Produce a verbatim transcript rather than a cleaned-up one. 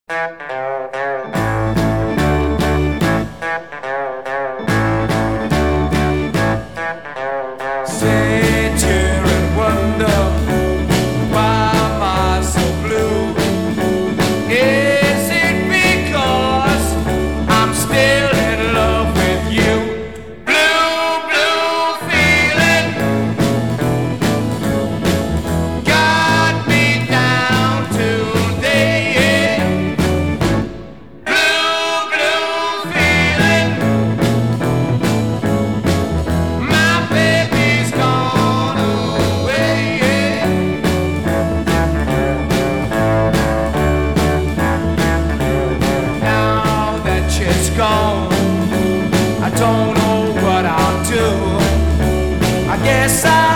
Sit here and wonder, why am I so blue? Is it because I'm still in love with you? Blue, blue feeling got me down today. Blue, blue feeling, my baby's gone away. Now that she's gone, I don't know what I'll do. I guess I